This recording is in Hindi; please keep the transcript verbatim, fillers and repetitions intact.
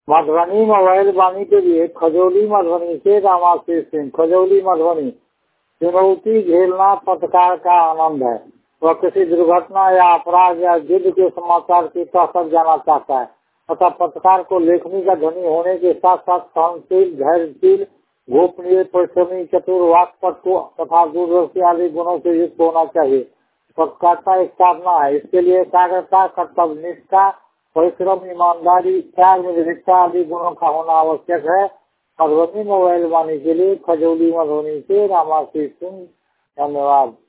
मधुबनी मोबाइल वाणी के लिए खजौली मधुबनी से रामाशीष सिंह। खजौली मधुबनी। चुनौती झेलना पत्रकार का आनंद है। वह किसी दुर्घटना या अपराध या युद्ध के समाचार की तह तक जाना चाहता है तथा पत्रकार को लेखनी का धनी होने के साथ साथ सहनशील, धैर्यशील, गोपनीय, परिश्रमी, चतुर, वाक्पटु तथा दूरदर्शी आदि गुणों से युक्त होना चाहिए। पत्रकारिता एक साधना है। इसके लिए एकाग्रता, कर्तव्यनिष्ठा, परिश्रम, ईमानदारी, त्याग, निर्भीकता आदि गुणों का होना आवश्यक है। मधुबनी मोबाइल वाणी के लिए खजौली मधुबनी से रामाशीष सिंह। धन्यवाद।